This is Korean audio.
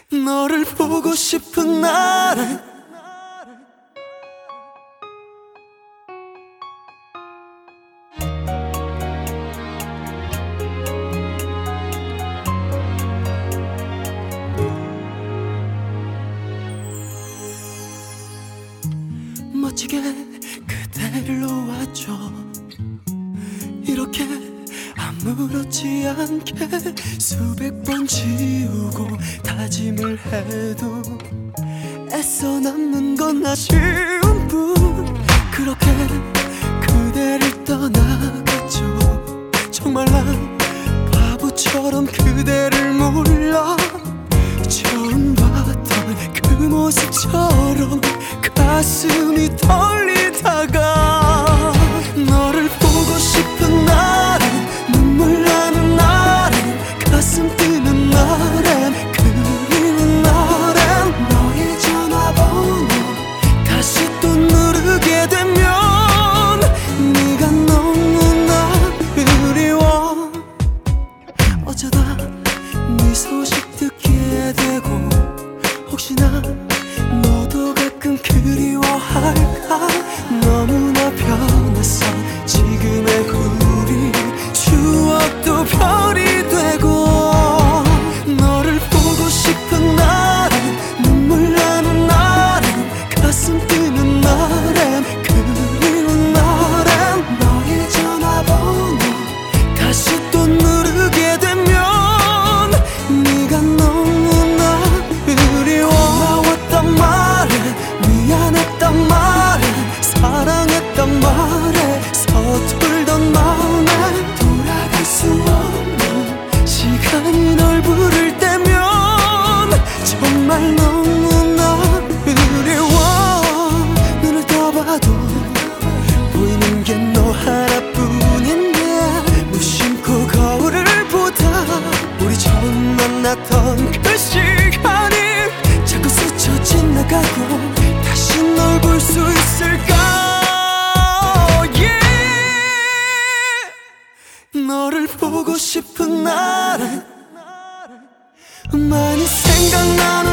너를 보고 싶은 날엔 멋지게 그대를 놓았죠. 이렇게 아무렇지 않게 수백 번 지우고 다짐을 해도 애써 남는 건 아쉬운 뿐. 그렇게 그대를 떠나갔죠. 정말 난 바보처럼 그대를 몰라 처음 봤던 그 모습처럼 가슴이 떨리다가 너를 보고 싶은 날엔 눈물 나는 날엔 가슴 뛰는 날엔 그리운 날엔 너의 전화번호 다시 또 누르게 되면 네가 너무나 그리워. 어쩌다 네 소식 듣게 되고 혹시나 너도 가끔 그리워할까. 너무나 변했어 지금의 우리. 추억도 별이 되고 너를 보고 싶은 날엔 눈물 나는 날엔 가슴 뛰는 날엔 그리운 날엔 너의 전화번호 다시 또 누르게 되면 네가 너무나 그리워. 고마웠단 말에 미안했단 말에 사랑했단 말에 서툴던 마음에 돌아갈 수 없는 시간이 널 부를 때면 정말 너무나 그리워. 눈을 떠봐도 보이는 게 너 하나뿐인데 무심코 거울을 보다 우리 처음 만났던 그 시간이 자꾸 스쳐 지나가고 다시 널 볼 수 있을까. 너를 보고 싶은 날엔 많이 생각나는